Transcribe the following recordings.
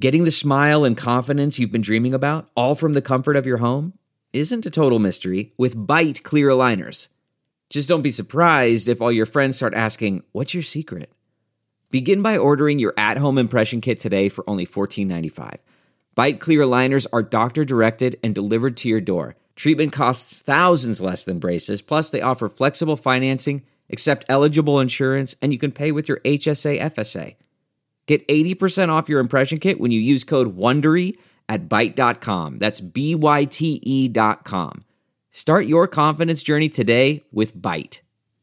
Getting the smile and confidence you've been dreaming about, all from the comfort of your home, isn't a total mystery with Byte clear aligners. Just don't be surprised if all your friends start asking, "What's your secret?" Begin by ordering your at-home impression kit today for only $14.95. Byte clear aligners are doctor-directed and delivered to your door. Treatment costs thousands less than braces, plus they offer flexible financing, accept eligible insurance, and you can pay with your HSA FSA. Get 80% off your impression kit when you use code WONDERY at Byte.com. That's BYTE.com. Start your confidence journey today with Byte.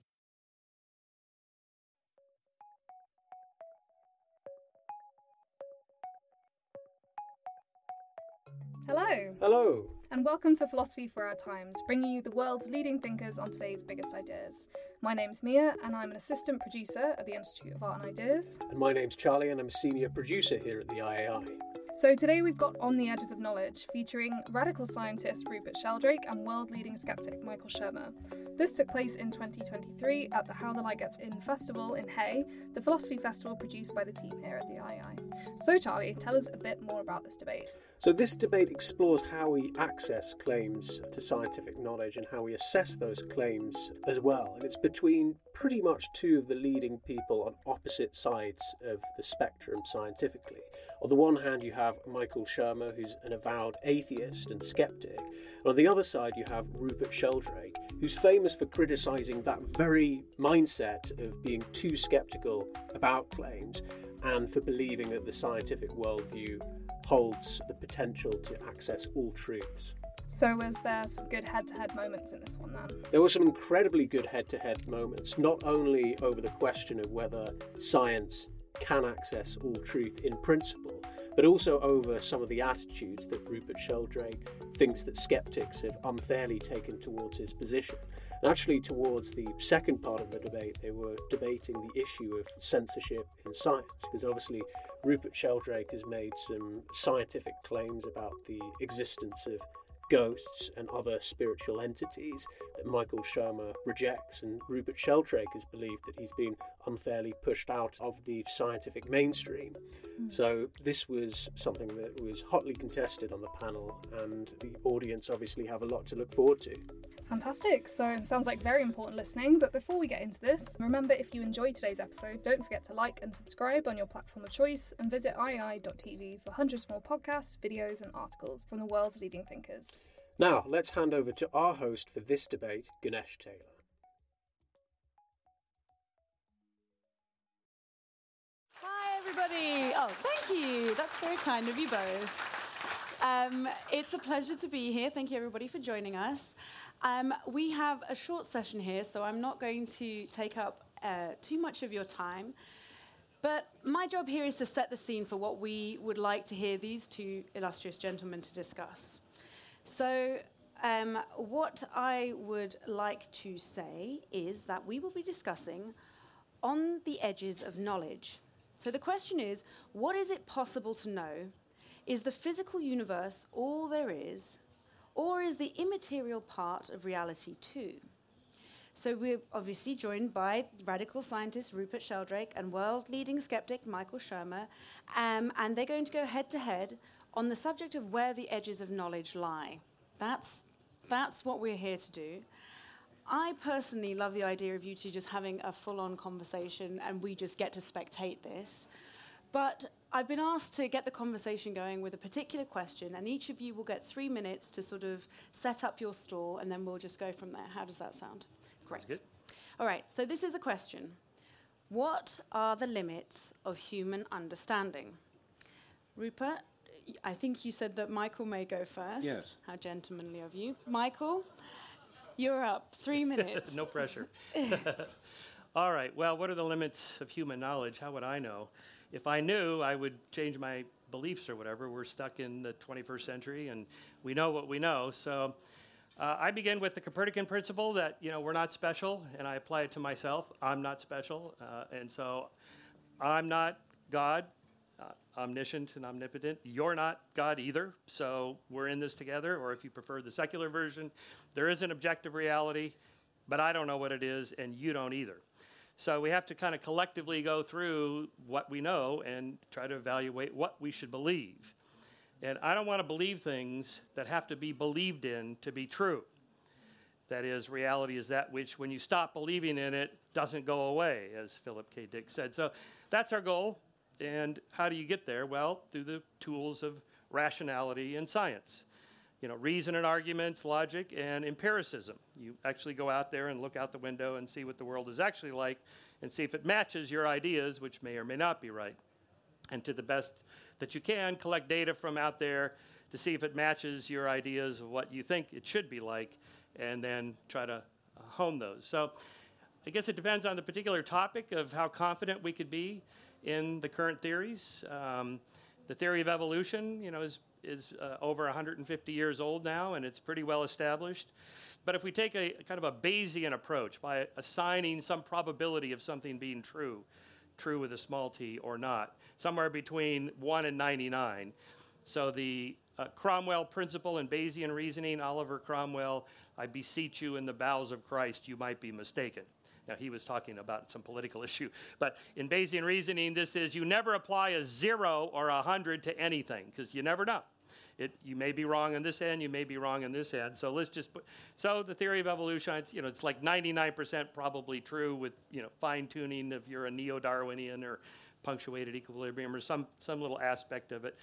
Hello. Hello. And welcome to Philosophy for Our Times, bringing you the world's leading thinkers on today's biggest ideas. My name's Mia, and I'm an assistant producer at the Institute of Art and Ideas. And my name's Charlie, and I'm a senior producer here at the IAI. So today we've got On the Edges of Knowledge, featuring radical scientist Rupert Sheldrake and world-leading skeptic Michael Shermer. This took place in 2023 at the How the Light Gets In Festival in Hay, the philosophy festival produced by the team here at the IAI. So Charlie, tell us a bit more about this debate. So this debate explores how we access claims to scientific knowledge and how we assess those claims as well. And it's between pretty much two of the leading people on opposite sides of the spectrum scientifically. On the one hand, you have Michael Shermer, who's an avowed atheist and skeptic. And on the other side, you have Rupert Sheldrake, who's famous for criticising that very mindset of being too sceptical about claims and for believing that the scientific worldview holds the potential to access all truths. So was there some good head-to-head moments in this one then? There were some incredibly good head-to-head moments, not only over the question of whether science can access all truth in principle, but also over some of the attitudes that Rupert Sheldrake thinks that skeptics have unfairly taken towards his position. And actually, towards the second part of the debate, they were debating the issue of censorship in science, because obviously Rupert Sheldrake has made some scientific claims about the existence of ghosts and other spiritual entities that Michael Shermer rejects, and Rupert Sheldrake has believed that he's been unfairly pushed out of the scientific mainstream. So this was something that was hotly contested on the panel, and the audience obviously have a lot to look forward to. Fantastic. So it sounds like very important listening. But before we get into this, remember, if you enjoyed today's episode, don't forget to like and subscribe on your platform of choice and visit iai.tv for hundreds more podcasts, videos and articles from the world's leading thinkers. Now, let's hand over to our host for this debate, Ganesh Taylor. Hi, everybody. Oh, thank you. That's very kind of you both. It's a pleasure to be here. Thank you, everybody, for joining us. We have a short session here, so I'm not going to take up too much of your time. But my job here is to set the scene for what we would like to hear these two illustrious gentlemen to discuss. So what I would like to say is that we will be discussing on the edges of knowledge. So the question is, what is it possible to know? Is the physical universe all there is? Or is the immaterial part of reality too? So we're obviously joined by radical scientist Rupert Sheldrake and world-leading skeptic Michael Shermer, and they're going to go head-to-head on the subject of where the edges of knowledge lie. That's what we're here to do. I personally love the idea of you two just having a full-on conversation and we just get to spectate this. But I've been asked to get the conversation going with a particular question, and each of you will get 3 minutes to sort of set up your stall, and then we'll just go from there. How does that sound? Great. That's good. All right, so this is the question. What are the limits of human understanding? Rupert, I think you said that Michael may go first. Yes. How gentlemanly of you. Michael, you're up. 3 minutes. No pressure. All right, well, what are the limits of human knowledge? How would I know? If I knew, I would change my beliefs or whatever. We're stuck in the 21st century, and we know what we know. So I begin with the Copernican principle that, we're not special, and I apply it to myself. I'm not special, and so I'm not God, omniscient and omnipotent. You're not God either, so we're in this together. Or if you prefer the secular version, there is an objective reality, but I don't know what it is, and you don't either. So we have to kind of collectively go through what we know and try to evaluate what we should believe. And I don't want to believe things that have to be believed in to be true. That is, reality is that which, when you stop believing in it, doesn't go away, as Philip K. Dick said. So that's our goal. And how do you get there? Well, through the tools of rationality and science. You know, reason and arguments, logic, and empiricism. You actually go out there and look out the window and see what the world is actually like and see if it matches your ideas, which may or may not be right. And to the best that you can, collect data from out there to see if it matches your ideas of what you think it should be like, and then try to hone those. So I guess it depends on the particular topic of how confident we could be in the current theories. The theory of evolution, you know, is over 150 years old now, and it's pretty well established. But if we take a kind of a Bayesian approach by assigning some probability of something being true with a small t or not, somewhere between 1 and 99. So the Cromwell principle in Bayesian reasoning, Oliver Cromwell, I beseech you in the bowels of Christ, you might be mistaken. Now, he was talking about some political issue. But in Bayesian reasoning, this is you never apply a 0 or 100 to anything, because you never know. You may be wrong on this end, you may be wrong on this end. So let's just put, so the theory of evolution, it's like 99% probably true with, fine-tuning if you're a neo-Darwinian or punctuated equilibrium or some little aspect of it.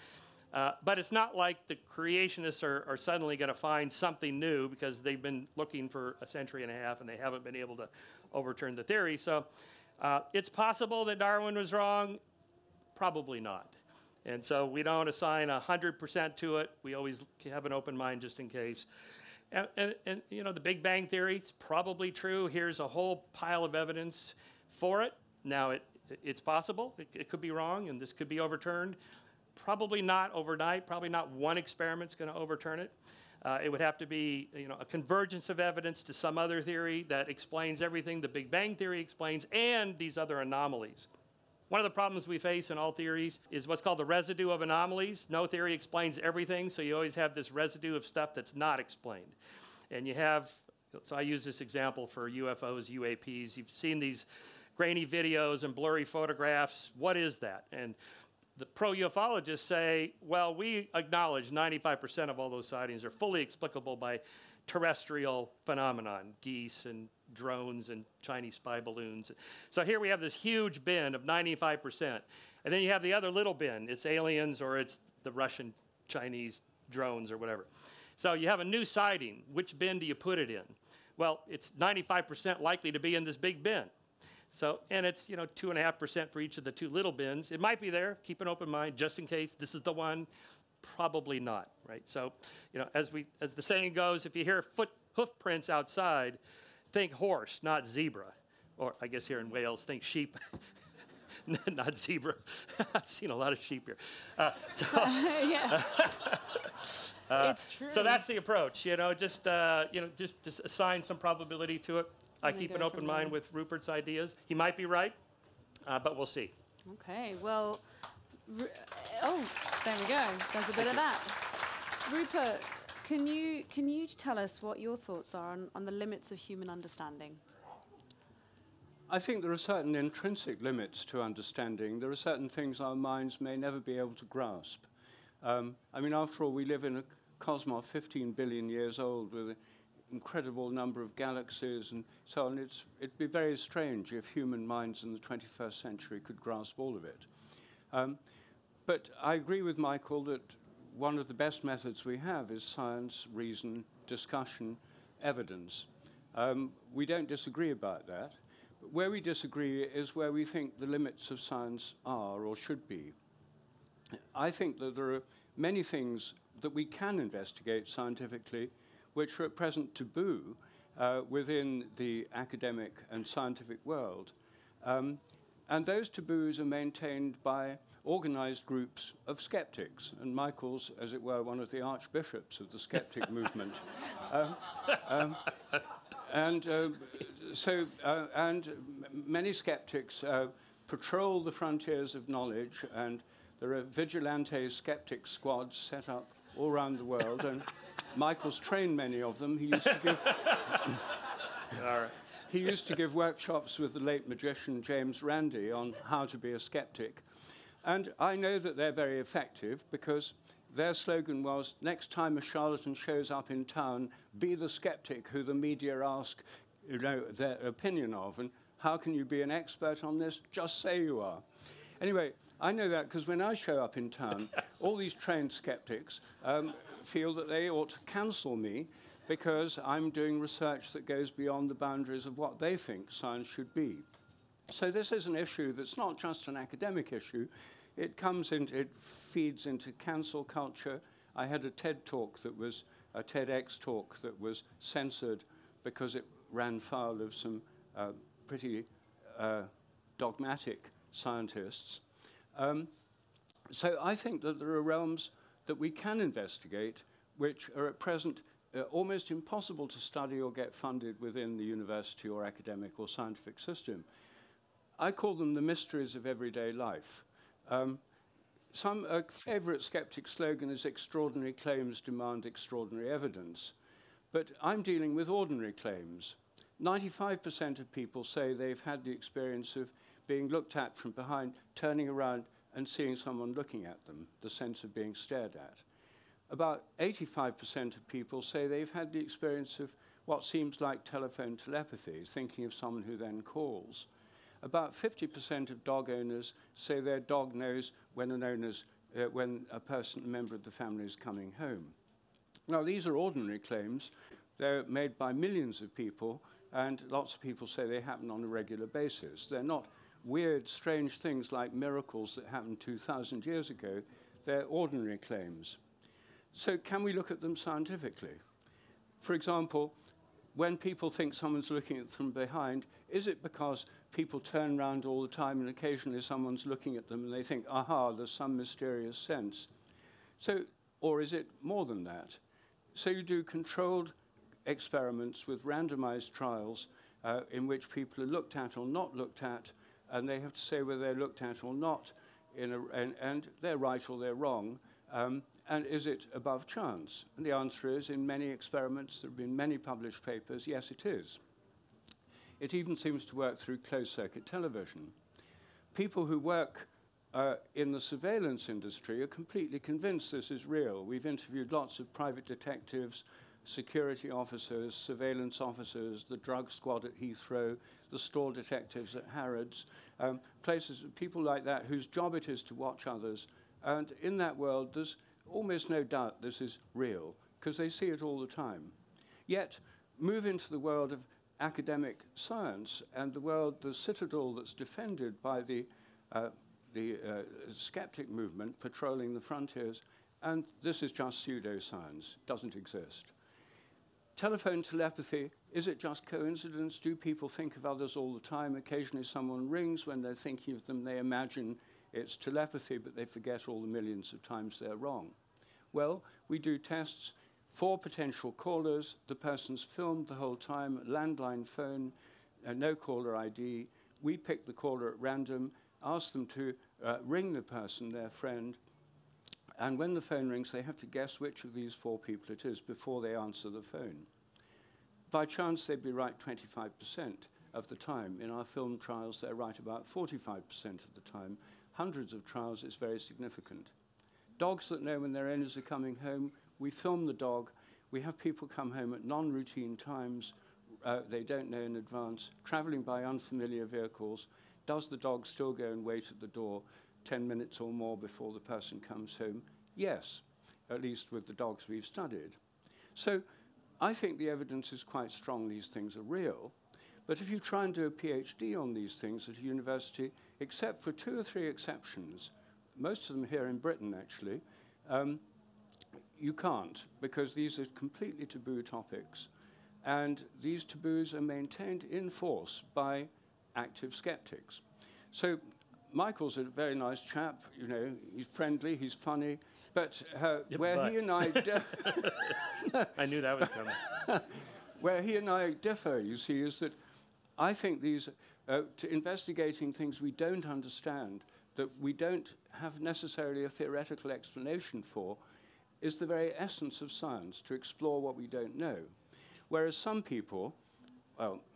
But it's not like the creationists are suddenly going to find something new because they've been looking for a century and a half and they haven't been able to overturn the theory. So it's possible that Darwin was wrong, probably not. And so we don't assign 100% to it. We always have an open mind just in case. And the Big Bang Theory, it's probably true. Here's a whole pile of evidence for it. Now, it's possible. It could be wrong, and this could be overturned. Probably not overnight. Probably not one experiment's going to overturn it. It would have to be, a convergence of evidence to some other theory that explains everything the Big Bang Theory explains and these other anomalies. One of the problems we face in all theories is what's called the residue of anomalies. No theory explains everything, so you always have this residue of stuff that's not explained. And so I use this example for UFOs, UAPs. You've seen these grainy videos and blurry photographs. What is that? And the pro-ufologists say, well, we acknowledge 95% of all those sightings are fully explicable by terrestrial phenomenon, geese and drones and Chinese spy balloons. So here we have this huge bin of 95%. And then you have the other little bin. It's aliens or it's the Russian, Chinese drones or whatever. So you have a new sighting. Which bin do you put it in? Well, it's 95% likely to be in this big bin. So, and it's, 2.5% for each of the two little bins. It might be there. Keep an open mind just in case this is the one. Probably not, right? So, as the saying goes, if you hear hoof prints outside, think horse, not zebra. Or I guess here in Wales, think sheep, not zebra. I've seen a lot of sheep here. Yeah. It's true. So that's the approach. Just assign some probability to it. I keep an open mind with Rupert's ideas. He might be right, but we'll see. Okay, well, there we go. There's a bit of that. Rupert, can you tell us what your thoughts are on the limits of human understanding? I think there are certain intrinsic limits to understanding. There are certain things our minds may never be able to grasp. After all, we live in a cosmos 15 billion years old with incredible number of galaxies and so on. It'd be very strange if human minds in the 21st century could grasp all of it. But I agree with Michael that one of the best methods we have is science, reason, discussion, evidence. We don't disagree about that. But where we disagree is where we think the limits of science are or should be. I think that there are many things that we can investigate scientifically which are at present taboo within the academic and scientific world. And those taboos are maintained by organized groups of skeptics. And Michael's, as it were, one of the archbishops of the skeptic movement. And many skeptics patrol the frontiers of knowledge, and there are vigilante skeptic squads set up all around the world. And Michael's trained many of them. He used to give... All right. He used to give workshops with the late magician James Randi on how to be a skeptic. And I know that they're very effective because their slogan was, next time a charlatan shows up in town, be the skeptic who the media ask their opinion of. And how can you be an expert on this? Just say you are. Anyway, I know that because when I show up in town, all these trained skeptics feel that they ought to cancel me because I'm doing research that goes beyond the boundaries of what they think science should be. So this is an issue that's not just an academic issue. It feeds into cancel culture. I had a TEDx talk that was censored because it ran foul of some pretty dogmatic scientists. So I think that there are realms that we can investigate which are at present almost impossible to study or get funded within the university or academic or scientific system. I call them the mysteries of everyday life. Some favorite skeptic slogan is extraordinary claims demand extraordinary evidence. But I'm dealing with ordinary claims. 95% of people say they've had the experience of being looked at from behind, turning around and seeing someone looking at them, the sense of being stared at. About 85% of people say they've had the experience of what seems like telephone telepathy, thinking of someone who then calls. About 50% of dog owners say their dog knows when a member of the family is coming home. Now, these are ordinary claims. They're made by millions of people, and lots of people say they happen on a regular basis. They're not weird, strange things like miracles that happened 2,000 years ago. They're ordinary claims. So can we look at them scientifically? For example, when people think someone's looking at them from behind, is it because people turn around all the time and occasionally someone's looking at them and they think, aha, there's some mysterious sense? So, or is it more than that? So you do controlled experiments with randomized trials in which people are looked at or not looked at, and they have to say whether they're looked at or not, and they're right or they're wrong. And is it above chance? And the answer is, in many experiments, there have been many published papers, yes, it is. It even seems to work through closed-circuit television. People who work in the surveillance industry are completely convinced this is real. We've interviewed lots of private detectives, security officers, surveillance officers, the drug squad at Heathrow, the store detectives at Harrods, places, people like that whose job it is to watch others. And in that world, there's almost no doubt this is real, because they see it all the time. Yet, move into the world of academic science and the world, the citadel that's defended by the skeptic movement patrolling the frontiers, and this is just pseudoscience, doesn't exist. Telephone telepathy, is it just coincidence? Do people think of others all the time? Occasionally someone rings when they're thinking of them, they imagine it's telepathy, but they forget all the millions of times they're wrong. Well, we do tests for potential callers. The person's filmed the whole time, landline phone, no caller ID. We pick the caller at random, ask them to ring the person, their friend, and when the phone rings, they have to guess which of these four people it is before they answer the phone. By chance, they'd be right 25% of the time. In our film trials, they're right about 45% of the time. Hundreds of trials, it's very significant. Dogs that know when their owners are coming home, we film the dog. We have people come home at non-routine times. They don't know in advance, traveling by unfamiliar vehicles. Does the dog still go and wait at the door 10 minutes or more before the person comes home? Yes, at least with the dogs we've studied. So I think the evidence is quite strong these things are real. But if you try and do a PhD on these things at a university, except for 2 or 3 exceptions, most of them here in Britain actually, you can't, because these are completely taboo topics. And these taboos are maintained in force by active skeptics. So Michael's a very nice chap, you know, he's friendly, he's funny, but he and I... I knew that was coming. Where he and I differ, you see, is that I think these, to investigating things we don't understand, that we don't have necessarily a theoretical explanation for, is the very essence of science, to explore what we don't know. Whereas some people, well,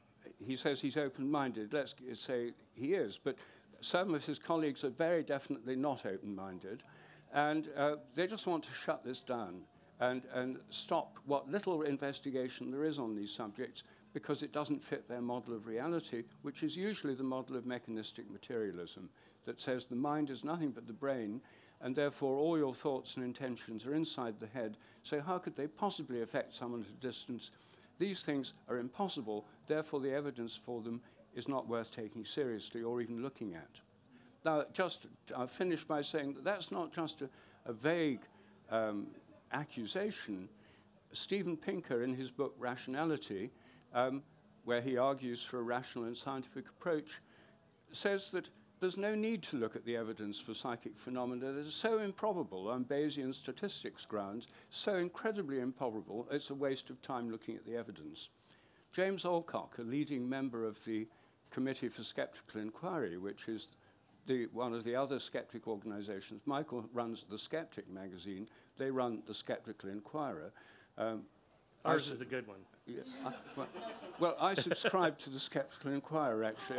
he says he's open-minded. Let's say he is, but some of his colleagues are very definitely not open-minded, and they just want to shut this down and stop what little investigation there is on these subjects because it doesn't fit their model of reality, which is usually the model of mechanistic materialism that says the mind is nothing but the brain, and therefore all your thoughts and intentions are inside the head. So how could they possibly affect someone at a distance? These things are impossible, therefore the evidence for them is not worth taking seriously or even looking at. Now, I'll finish by saying that that's not just a vague accusation. Steven Pinker, in his book Rationality, where he argues for a rational and scientific approach, says that there's no need to look at the evidence for psychic phenomena that are so improbable on Bayesian statistics grounds, so incredibly improbable, it's a waste of time looking at the evidence. James Alcock, a leading member of the Committee for Skeptical Inquiry, which is one of the other skeptic organizations. Michael runs The Skeptic magazine. They run The Skeptical Inquirer. Ours is the good one. Yeah, well, I subscribe to The Skeptical Inquirer, actually.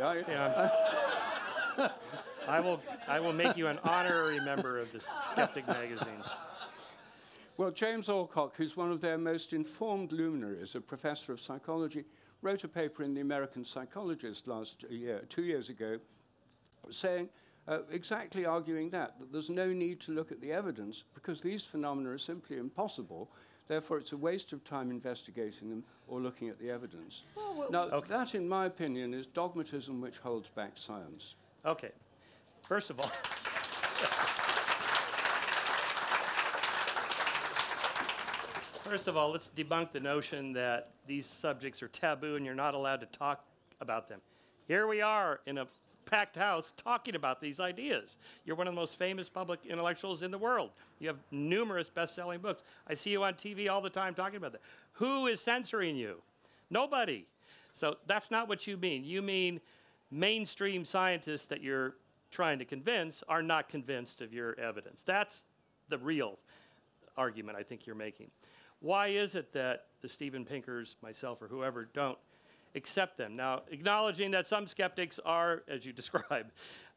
I will make you an honorary member of the Skeptic magazine. Well, James Alcock, who's one of their most informed luminaries, a professor of psychology, wrote a paper in The American Psychologist 2 years ago, saying, exactly arguing that there's no need to look at the evidence because these phenomena are simply impossible. Therefore, it's a waste of time investigating them or looking at the evidence. That, in my opinion, is dogmatism which holds back science. Okay. First of all, let's debunk the notion that these subjects are taboo and you're not allowed to talk about them. Here we are in a packed house talking about these ideas. You're one of the most famous public intellectuals in the world. You have numerous best-selling books. I see you on TV all the time talking about that. Who is censoring you? Nobody. So that's not what you mean. You mean mainstream scientists that you're trying to convince are not convinced of your evidence. That's the real argument I think you're making. Why is it that the Steven Pinkers, myself, or whoever don't accept them? Now, acknowledging that some skeptics are, as you describe,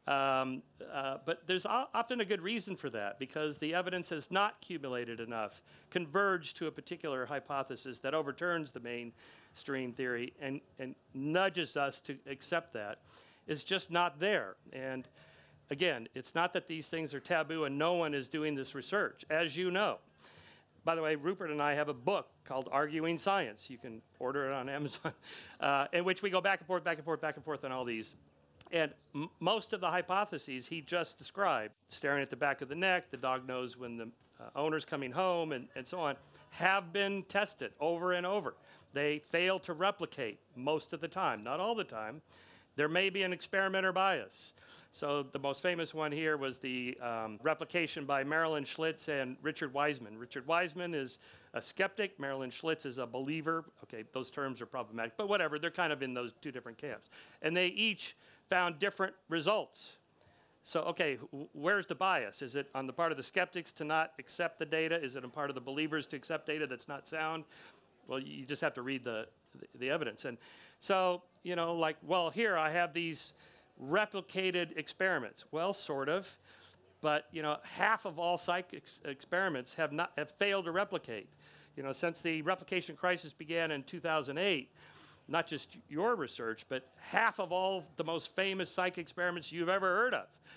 but there's often a good reason for that because the evidence has not accumulated enough, converged to a particular hypothesis that overturns the mainstream theory and nudges us to accept that. It's just not there. And again, it's not that these things are taboo and no one is doing this research, as you know. By the way, Rupert and I have a book called Arguing Science. You can order it on Amazon, in which we go back and forth, back and forth, back and forth on all these. And most of the hypotheses he just described, staring at the back of the neck, the dog knows when the owner's coming home, and so on, have been tested over and over. They fail to replicate most of the time, not all the time. There may be an experimenter bias. So the most famous one here was the replication by Marilyn Schlitz and Richard Wiseman. Richard Wiseman is a skeptic. Marilyn Schlitz is a believer. Okay, those terms are problematic, but whatever. They're kind of in those two different camps. And they each found different results. So, okay, where's the bias? Is it on the part of the skeptics to not accept the data? Is it on part of the believers to accept data that's not sound? Well, you just have to read the evidence. And so, you know, like, well, here I have these replicated experiments. Well, sort of, but you know, half of all psychic experiments have failed to replicate. You know, since the replication crisis began in 2008, not just your research, but half of all the most famous psychic experiments you've ever heard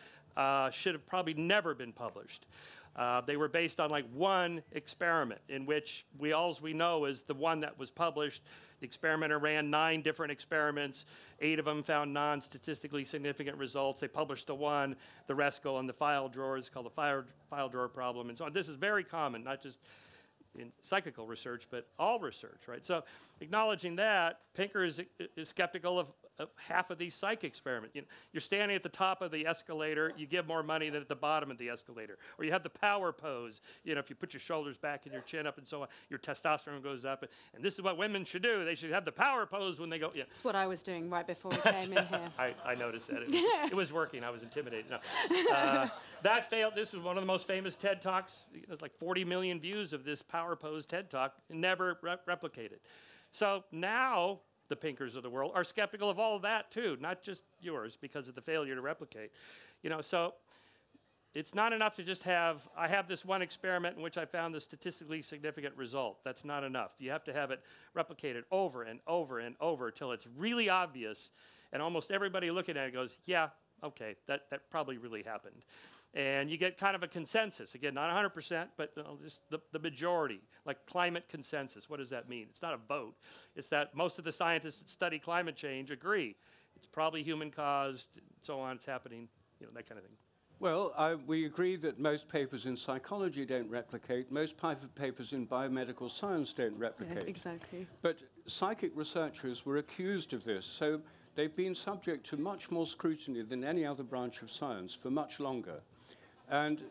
of should have probably never been published. They were based on like one experiment in which all we know is the one that was published. The experimenter ran 9 different experiments. 8 of them found non-statistically significant results. They published the one. The rest go in the file drawer. It's called the file drawer problem and so on. This is very common, not just in psychical research, but all research, right? So acknowledging that, Pinker is skeptical of half of these psych experiments. You know, you're standing at the top of the escalator, you give more money than at the bottom of the escalator. Or you have the power pose. You know, if you put your shoulders back and your chin up and so on, your testosterone goes up. And this is what women should do. They should have the power pose when they go. Yeah. That's what I was doing right before we came in here. I noticed that. It was working. I was intimidated. No. That failed. This was one of the most famous TED Talks. There's like 40 million views of this power pose TED Talk, never replicated. So now the Pinkers of the world, are skeptical of all of that too, not just yours because of the failure to replicate. So it's not enough to just I have this one experiment in which I found the statistically significant result. That's not enough. You have to have it replicated over and over and over till it's really obvious, and almost everybody looking at it goes, yeah, okay, that probably really happened. And you get kind of a consensus. Again, not 100%, but just the majority, like climate consensus. What does that mean? It's not a vote. It's that most of the scientists that study climate change agree. It's probably human-caused, so on, it's happening, that kind of thing. Well, we agree that most papers in psychology don't replicate. Most papers in biomedical science don't replicate. Yeah, exactly. But psychic researchers were accused of this, so they've been subject to much more scrutiny than any other branch of science for much longer. And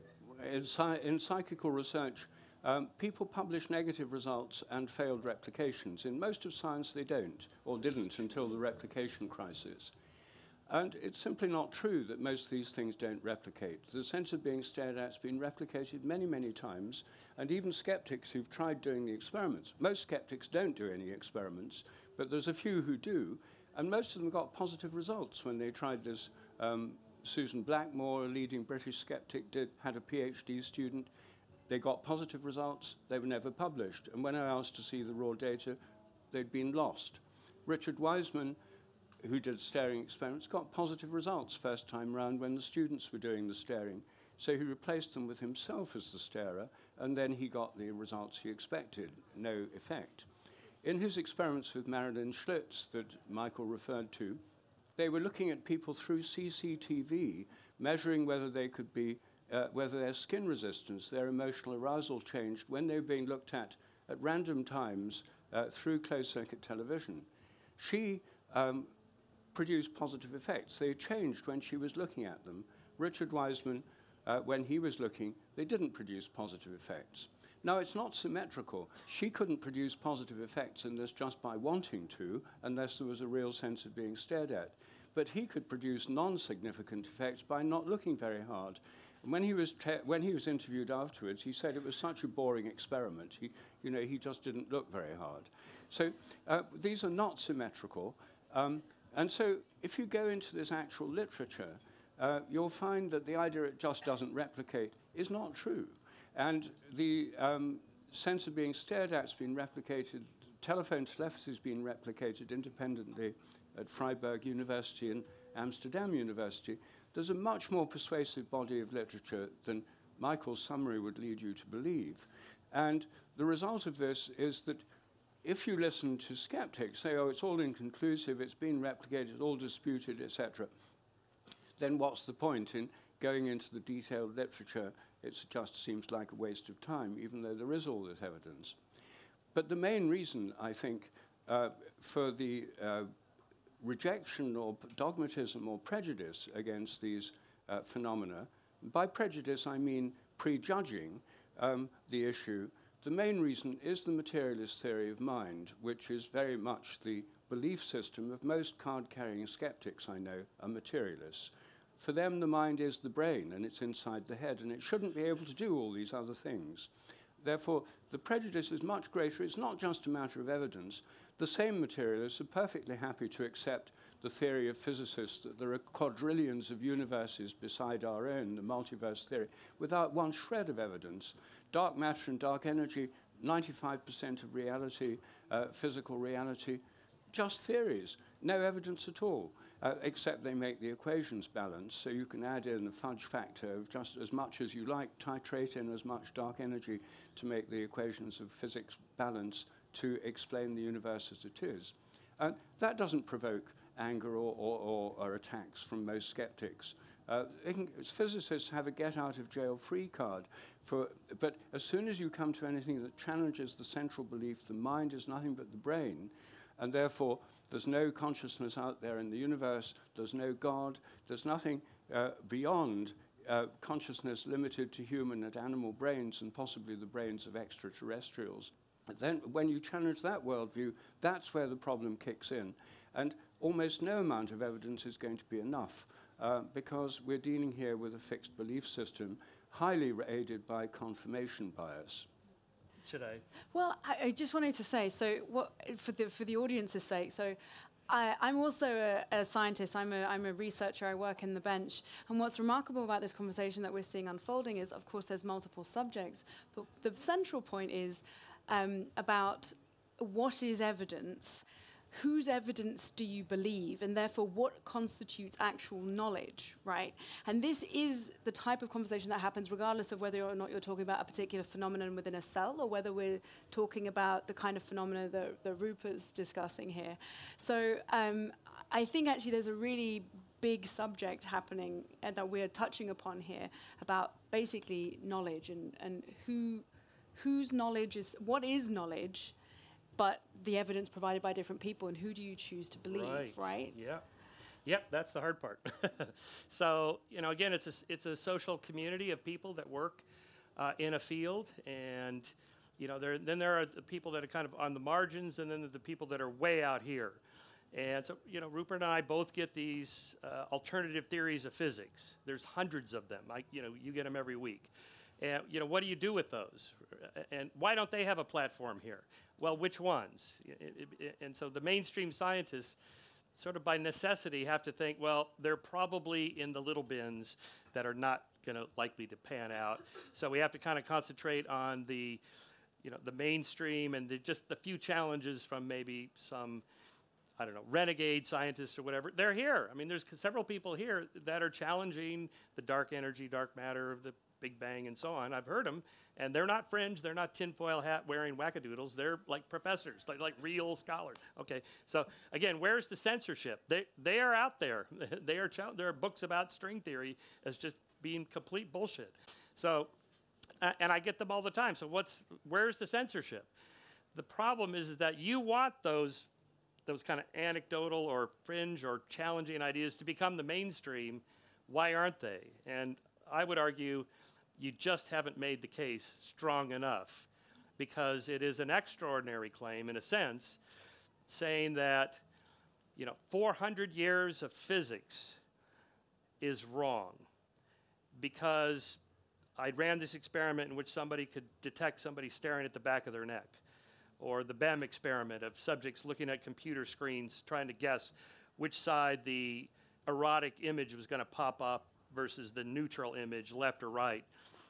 in psychical research, people publish negative results and failed replications. In most of science, they don't, or didn't until the replication crisis. And it's simply not true that most of these things don't replicate. The sense of being stared at has been replicated many, many times, and even skeptics who've tried doing the experiments. Most skeptics don't do any experiments, but there's a few who do, and most of them got positive results when they tried this. Susan Blackmore, a leading British skeptic, had a PhD student. They got positive results. They were never published. And when I asked to see the raw data, they'd been lost. Richard Wiseman, who did staring experiments, got positive results first time round when the students were doing the staring. So he replaced them with himself as the starer, and then he got the results he expected, no effect. In his experiments with Marilyn Schlitz that Michael referred to, they were looking at people through CCTV, measuring whether they could be, whether their skin resistance, their emotional arousal changed when they were being looked at random times through closed-circuit television. She produced positive effects. They changed when she was looking at them. Richard Wiseman, when he was looking, they didn't produce positive effects. Now, it's not symmetrical. She couldn't produce positive effects in this just by wanting to, unless there was a real sense of being stared at. But he could produce non-significant effects by not looking very hard. And when he was interviewed afterwards, he said it was such a boring experiment. He just didn't look very hard. So these are not symmetrical. And so if you go into this actual literature, you'll find that the idea it just doesn't replicate is not true. And the sense of being stared at has been replicated, telephone telepathy has been replicated independently at Freiburg University and Amsterdam University. There's a much more persuasive body of literature than Michael's summary would lead you to believe. And the result of this is that if you listen to skeptics say, oh, it's all inconclusive, it's been replicated, all disputed, etc., then what's the point in going into the detailed literature? It just seems like a waste of time, even though there is all this evidence. But the main reason, I think, for the rejection or dogmatism or prejudice against these phenomena, by prejudice I mean prejudging the issue, the main reason is the materialist theory of mind, which is very much the belief system of most card-carrying skeptics I know are materialists. For them, the mind is the brain, and it's inside the head, and it shouldn't be able to do all these other things. Therefore, the prejudice is much greater. It's not just a matter of evidence. The same materialists are perfectly happy to accept the theory of physicists that there are quadrillions of universes beside our own, the multiverse theory, without one shred of evidence. Dark matter and dark energy, 95% of reality, physical reality, just theories, no evidence at all, except they make the equations balance, so you can add in a fudge factor of just as much as you like, titrate in as much dark energy to make the equations of physics balance to explain the universe as it is. That doesn't provoke anger or attacks from most skeptics. Physicists have a get-out-of-jail-free card, but as soon as you come to anything that challenges the central belief the mind is nothing but the brain, and therefore there's no consciousness out there in the universe, there's no God, there's nothing beyond consciousness limited to human and animal brains and possibly the brains of extraterrestrials. Then when you challenge that worldview, that's where the problem kicks in. And almost no amount of evidence is going to be enough because we're dealing here with a fixed belief system, highly aided by confirmation bias. should I? Well, I just wanted to say, so what for the audience's sake, so I'm also a scientist. I'm a researcher. I work in the bench. And what's remarkable about this conversation that we're seeing unfolding is, of course, there's multiple subjects, but the central point is about what is evidence. Whose evidence do you believe, and therefore what constitutes actual knowledge, right? And this is the type of conversation that happens regardless of whether or not you're talking about a particular phenomenon within a cell or whether we're talking about the kind of phenomena that Rupert's discussing here. So I think actually there's a really big subject happening that we're touching upon here about basically knowledge and whose knowledge is, what is knowledge, but the evidence provided by different people, and who do you choose to believe, right? Yeah. Yep, that's the hard part. So, again, it's a social community of people that work in a field, and, there are the people that are kind of on the margins, and then the people that are way out here. And so, Rupert and I both get these alternative theories of physics. There's hundreds of them. You get them every week. And, what do you do with those? And why don't they have a platform here? Well, which ones? And so the mainstream scientists, sort of by necessity, have to think, well, they're probably in the little bins that are not likely to pan out. So we have to kind of concentrate on the mainstream and just the few challenges from maybe some, I don't know, renegade scientists or whatever. They're here. I mean, there's several people here that are challenging the dark energy, dark matter of the Big Bang and so on. I've heard them, and they're not fringe. They're not tinfoil hat wearing wackadoodles. They're like professors, like real scholars. Okay, so again, where's the censorship? They are out there. There are books about string theory as just being complete bullshit. So, and I get them all the time. So where's the censorship? The problem is that you want those kind of anecdotal or fringe or challenging ideas to become the mainstream. Why aren't they? And I would argue you just haven't made the case strong enough, because it is an extraordinary claim, in a sense, saying that 400 years of physics is wrong, because I ran this experiment in which somebody could detect somebody staring at the back of their neck, or the BEM experiment of subjects looking at computer screens trying to guess which side the erotic image was going to pop up versus the neutral image, left or right.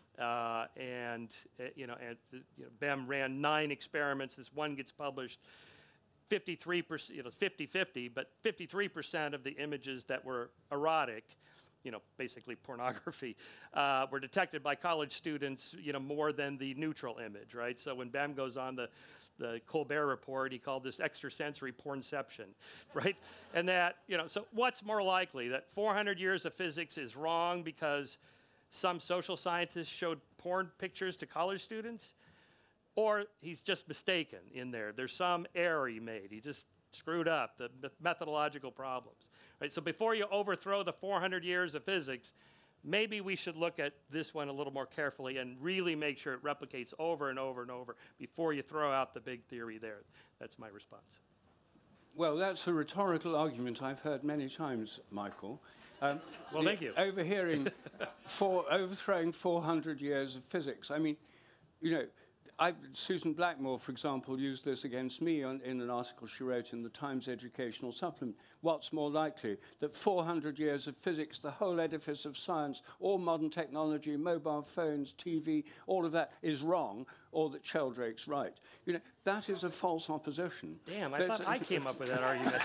BEM ran 9 experiments. This one gets published. 53%, 50-50, but 53% of the images that were erotic, basically pornography, were detected by college students, more than the neutral image, right? So when BEM goes on the Colbert Report, he called this extrasensory pornception, right? And that, so what's more likely, that 400 years of physics is wrong because some social scientist showed porn pictures to college students, or he's just mistaken in there? There's some error he made. He just screwed up the methodological problems, right? So before you overthrow the 400 years of physics, maybe we should look at this one a little more carefully and really make sure it replicates over and over and over before you throw out the big theory there. That's my response. Well, that's a rhetorical argument I've heard many times, Michael. Well, thank you. Overthrowing 400 years of physics. I mean, Susan Blackmore, for example, used this against me in an article she wrote in the Times Educational Supplement. What's more likely, that 400 years of physics, the whole edifice of science, all modern technology, mobile phones, TV, all of that is wrong, or that Sheldrake's right? That is a false opposition. Damn, I thought I came up with that argument.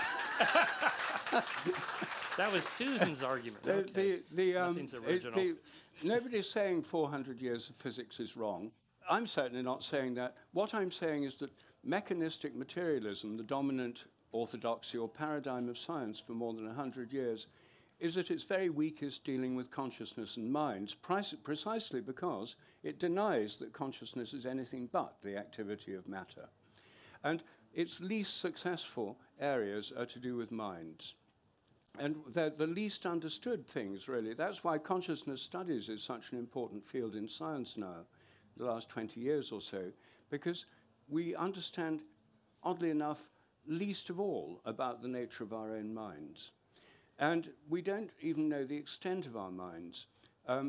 That was Susan's argument. Okay. Nothing's original. Nobody's saying 400 years of physics is wrong. I'm certainly not saying that. What I'm saying is that mechanistic materialism, the dominant orthodoxy or paradigm of science for more than 100 years, is at its very weakest dealing with consciousness and minds, precisely because it denies that consciousness is anything but the activity of matter. And its least successful areas are to do with minds. And they're the least understood things, really. That's why consciousness studies is such an important field in science now, the last 20 years or so, because we understand, oddly enough, least of all about the nature of our own minds. And we don't even know the extent of our minds.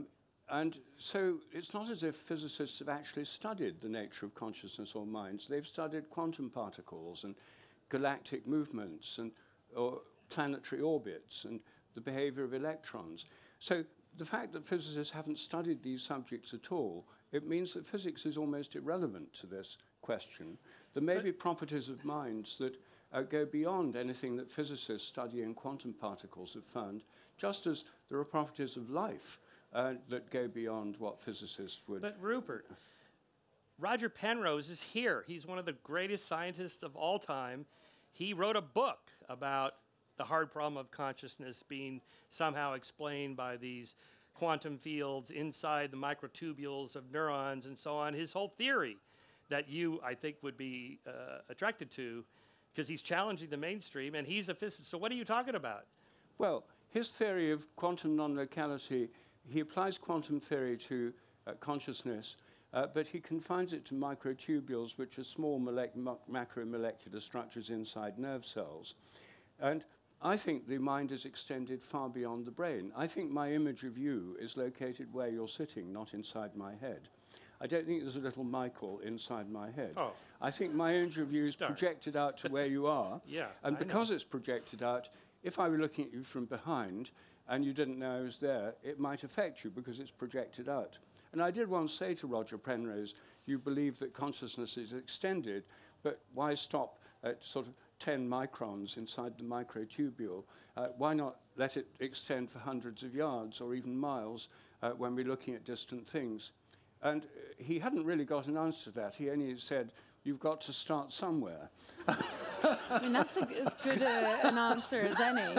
And so it's not as if physicists have actually studied the nature of consciousness or minds. They've studied quantum particles and galactic movements and or planetary orbits and the behavior of electrons. So the fact that physicists haven't studied these subjects at all, it means that physics is almost irrelevant to this question. There may be properties of minds that go beyond anything that physicists studying quantum particles have found, just as there are properties of life that go beyond what physicists would. But Rupert, Roger Penrose is here. He's one of the greatest scientists of all time. He wrote a book about the hard problem of consciousness being somehow explained by these quantum fields inside the microtubules of neurons and so on. His whole theory that you, I think, would be attracted to, because he's challenging the mainstream, and he's a physicist. So what are you talking about? Well, his theory of quantum non-locality, he applies quantum theory to consciousness, but he confines it to microtubules, which are small macromolecular structures inside nerve cells. And I think the mind is extended far beyond the brain. I think my image of you is located where you're sitting, not inside my head. I don't think there's a little Michael inside my head. Oh. I think my image of you is projected out to where you are. Yeah, and I because know. it's projected out, if I were looking at you from behind and you didn't know I was there, it might affect you because it's projected out. And I did once say to Roger Penrose, you believe that consciousness is extended, but why stop at sort of 10 microns inside the microtubule? Why not let it extend for hundreds of yards or even miles when we're looking at distant things? And he hadn't really got an answer to that. He only said, you've got to start somewhere. I mean, that's as good an answer as any.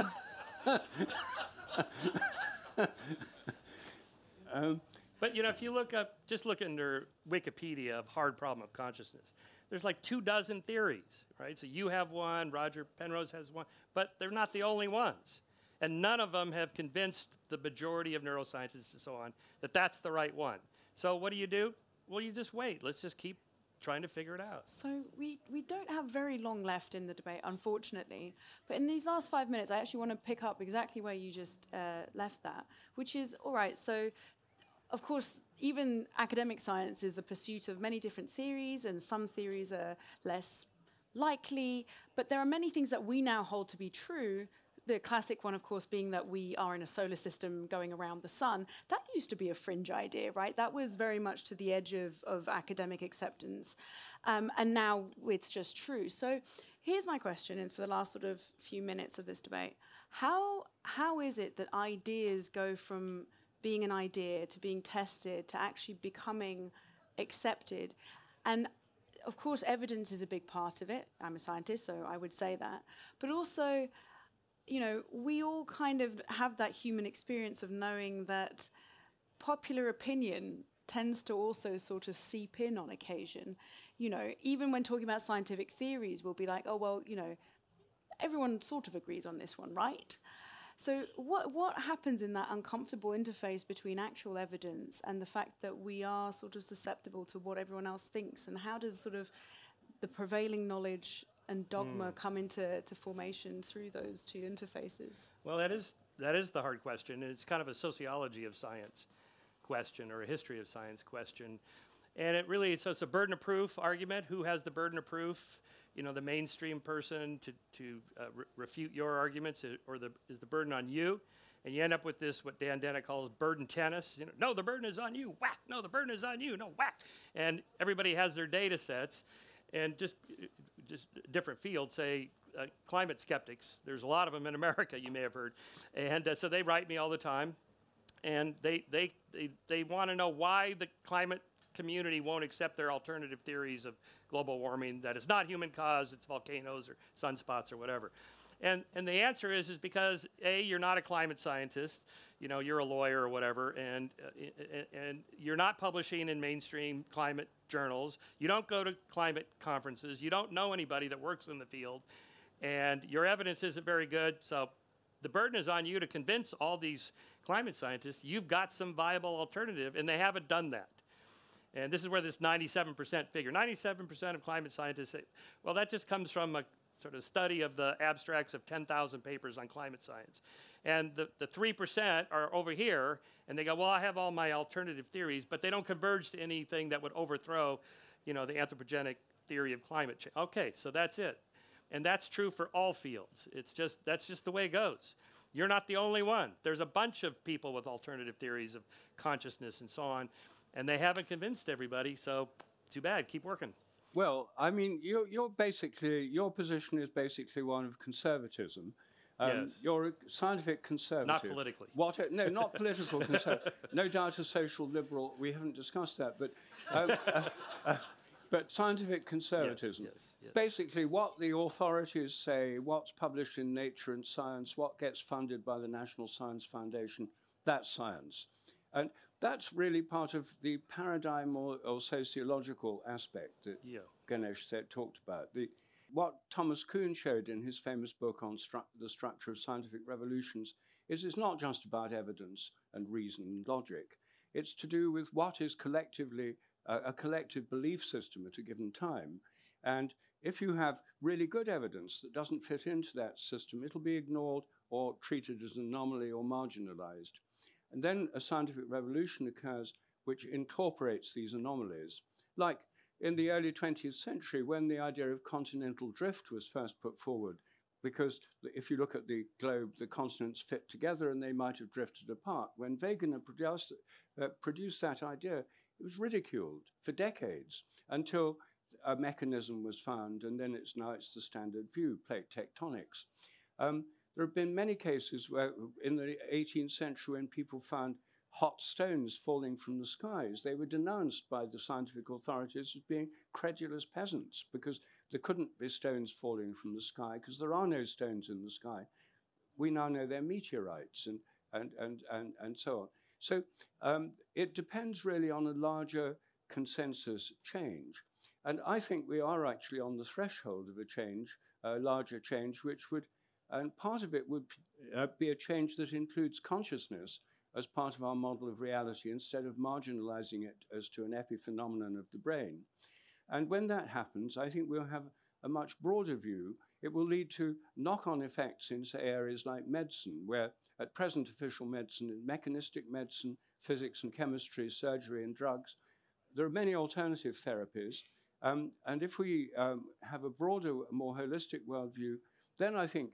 But, you know, if you look up, just look under Wikipedia of hard problem of consciousness, there's like 24 theories, right? So you have one, Roger Penrose has one, but they're not the only ones. And none of them have convinced the majority of neuroscientists and so on that that's the right one. So what do? Well, you just wait. Let's just keep trying to figure it out. So we don't have very long left in the debate, unfortunately. But in these last 5 minutes, I actually want to pick up exactly where you just left that, which is, all right, so of course, even academic science is the pursuit of many different theories, and some theories are less likely, but there are many things that we now hold to be true. The classic one, of course, being that we are in a solar system going around the sun. That used to be a fringe idea, right? That was very much to the edge of academic acceptance. And now it's just true. So here's my question, and for the last sort of few minutes of this debate. How is it that ideas go from being an idea to being tested to actually becoming accepted? And of course, evidence is a big part of it. I'm a scientist, so I would say that. But also, you know, we all kind of have that human experience of knowing that popular opinion tends to also sort of seep in on occasion. You know, even when talking about scientific theories, we'll be like, oh, well, you know, everyone sort of agrees on this one, right? So what happens in that uncomfortable interface between actual evidence and the fact that we are sort of susceptible to what everyone else thinks? And how does sort of the prevailing knowledge and dogma come into formation through those two interfaces? Well, that is the hard question, and it's kind of a sociology of science question or a history of science question. And so it's a burden of proof argument. Who has the burden of proof? You know, the mainstream person to refute your arguments, or is the burden on you? And you end up with this, what Dan Dennett calls burden tennis. You know, no, the burden is on you. Whack. No, the burden is on you. No, whack. And everybody has their data sets, and just different fields. Say climate skeptics. There's a lot of them in America. You may have heard, and so they write me all the time, and they want to know why the climate community won't accept their alternative theories of global warming, that it's not human caused, it's volcanoes or sunspots or whatever. And the answer is because A, you're not a climate scientist, you know, you're a lawyer or whatever, and you're not publishing in mainstream climate journals, you don't go to climate conferences, you don't know anybody that works in the field, and your evidence isn't very good, so the burden is on you to convince all these climate scientists you've got some viable alternative, and they haven't done that. And this is where this 97% figure, 97% of climate scientists say, well, that just comes from sort of study of the abstracts of 10,000 papers on climate science. And the 3% are over here, and they go, well, I have all my alternative theories, but they don't converge to anything that would overthrow, the anthropogenic theory of climate change. Okay, so that's it. And that's true for all fields. That's just the way it goes. You're not the only one. There's a bunch of people with alternative theories of consciousness and so on, and they haven't convinced everybody, so too bad. Keep working. Well, I mean, your position is basically one of conservatism. Yes. You're a scientific conservative. Not politically. No, not political conservative. No doubt a social liberal. We haven't discussed that, but scientific conservatism. Yes. Basically, what the authorities say, what's published in Nature and Science, what gets funded by the National Science Foundation, that's science. And that's really part of the paradigm or sociological aspect that Ganesh talked about. What Thomas Kuhn showed in his famous book on the structure of scientific revolutions is it's not just about evidence and reason and logic. It's to do with what is collectively a collective belief system at a given time. And if you have really good evidence that doesn't fit into that system, it'll be ignored or treated as an anomaly or marginalized. And then a scientific revolution occurs which incorporates these anomalies. Like in the early 20th century, when the idea of continental drift was first put forward, because if you look at the globe, the continents fit together and they might have drifted apart. When Wegener produced that idea, it was ridiculed for decades until a mechanism was found, and then it's the standard view, plate tectonics. There have been many cases where in the 18th century when people found hot stones falling from the skies, they were denounced by the scientific authorities as being credulous peasants because there couldn't be stones falling from the sky because there are no stones in the sky. We now know they're meteorites and so on. So it depends really on a larger consensus change. And I think we are actually on the threshold of a larger change, and part of it would be a change that includes consciousness as part of our model of reality instead of marginalizing it as to an epiphenomenon of the brain. And when that happens, I think we'll have a much broader view. It will lead to knock-on effects in areas like medicine, where at present official medicine, mechanistic medicine, physics and chemistry, surgery and drugs, there are many alternative therapies. And if we have a broader, more holistic worldview, then I think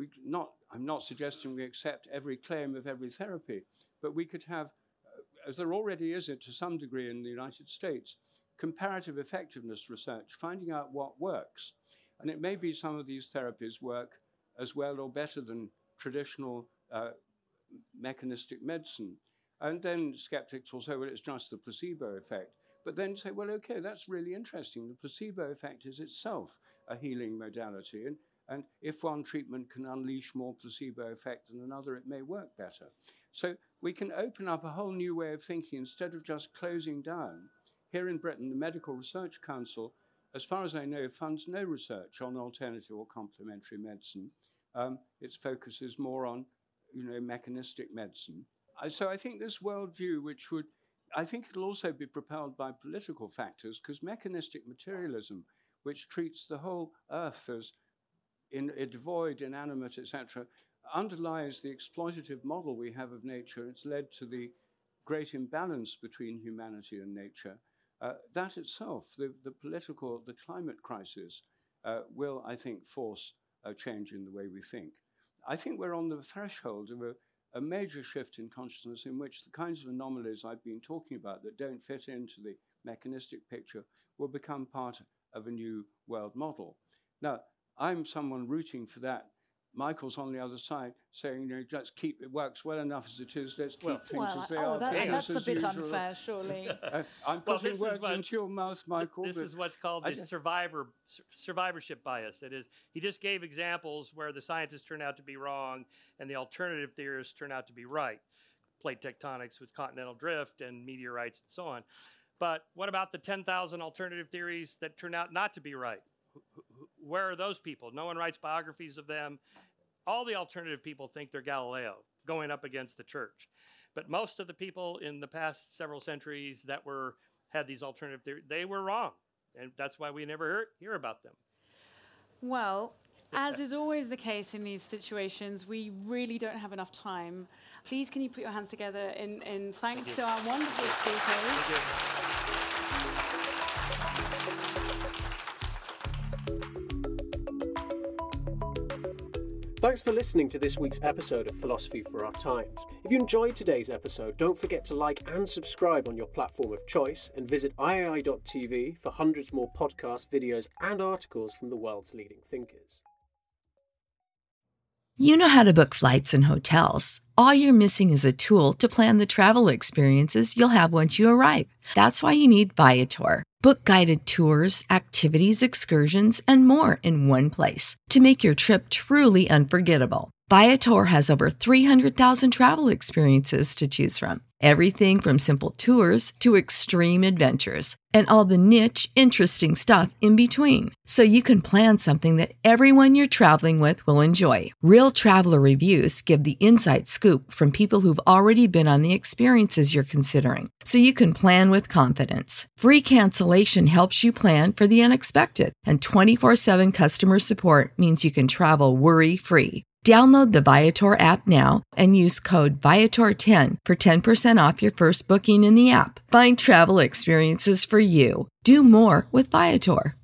I'm not suggesting we accept every claim of every therapy, but we could have, as there already is to some degree in the United States, comparative effectiveness research, finding out what works. And it may be some of these therapies work as well or better than traditional mechanistic medicine. And then skeptics will say, well, it's just the placebo effect. But then say, well, okay, that's really interesting. The placebo effect is itself a healing modality. And if one treatment can unleash more placebo effect than another, it may work better. So we can open up a whole new way of thinking instead of just closing down. Here in Britain, the Medical Research Council, as far as I know, funds no research on alternative or complementary medicine. Its focus is more on, mechanistic medicine. So I think this worldview, I think it'll also be propelled by political factors, because mechanistic materialism, which treats the whole earth as devoid, inanimate, etc., underlies the exploitative model we have of nature. It's led to the great imbalance between humanity and nature. That itself, the climate crisis, will, I think, force a change in the way we think. I think we're on the threshold of a major shift in consciousness in which the kinds of anomalies I've been talking about that don't fit into the mechanistic picture will become part of a new world model. Now, I'm someone rooting for that. Michael's on the other side saying, let's keep it works well enough as it is. Let's keep things as they are. That's a bit unfair, surely. I'm putting words into your mouth, Michael. This is what's called the survivorship bias. That is, he just gave examples where the scientists turn out to be wrong and the alternative theorists turn out to be right. Plate tectonics with continental drift and meteorites and so on. But what about the 10,000 alternative theories that turn out not to be right? Where are those people? No one writes biographies of them. All the alternative people think they're Galileo, going up against the church. But most of the people in the past several centuries that had these alternative theories, they were wrong. And that's why we never hear about them. Well, As is always the case in these situations, we really don't have enough time. Please, can you put your hands together in thanks to our wonderful speakers. Thanks for listening to this week's episode of Philosophy for Our Times. If you enjoyed today's episode, don't forget to like and subscribe on your platform of choice, and visit iai.tv for hundreds more podcasts, videos and articles from the world's leading thinkers. You know how to book flights and hotels. All you're missing is a tool to plan the travel experiences you'll have once you arrive. That's why you need Viator. Book guided tours, activities, excursions, and more in one place to make your trip truly unforgettable. Viator has over 300,000 travel experiences to choose from. Everything from simple tours to extreme adventures and all the niche, interesting stuff in between. So you can plan something that everyone you're traveling with will enjoy. Real traveler reviews give the inside scoop from people who've already been on the experiences you're considering. So you can plan with confidence. Free cancellation helps you plan for the unexpected. And 24/7 customer support means you can travel worry-free. Download the Viator app now and use code Viator10 for 10% off your first booking in the app. Find travel experiences for you. Do more with Viator.